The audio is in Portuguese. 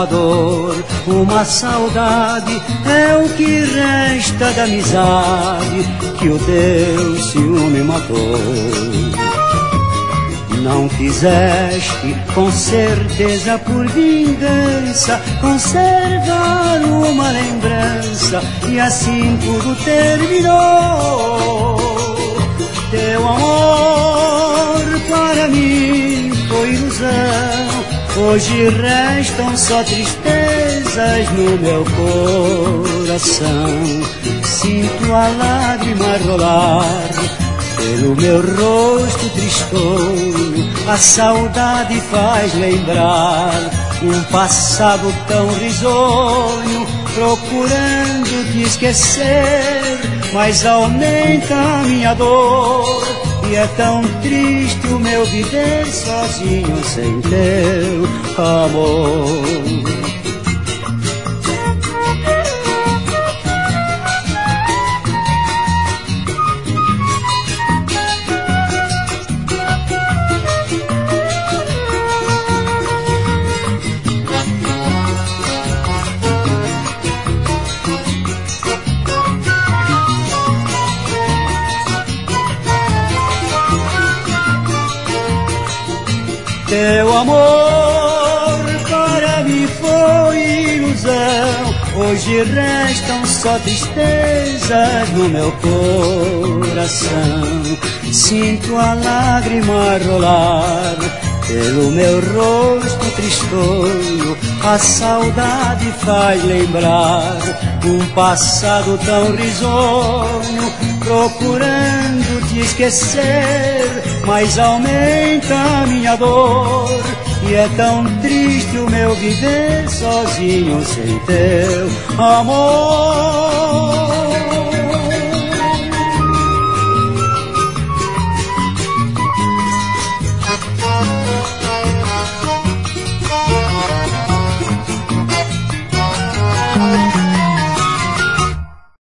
uma dor, uma saudade, é o que resta da amizade que o teu ciúme matou. Não quiseste, com certeza por vingança, conservar uma lembrança, e assim tudo terminou. Teu amor para mim foi ilusão, hoje restam só tristezas no meu coração. Sinto a lágrima rolar pelo meu rosto tristonho, a saudade faz lembrar um passado tão risonho, procurando te esquecer, mas aumenta a minha dor. E é tão triste o meu viver sozinho sem teu amor. Teu amor para mim foi ilusão, hoje restam só tristezas no meu coração. Sinto a lágrima rolar pelo meu rosto tristonho, a saudade faz lembrar um passado tão risonho, procurando te esquecer, mas aumenta a minha dor. E é tão triste o meu viver sozinho sem teu amor.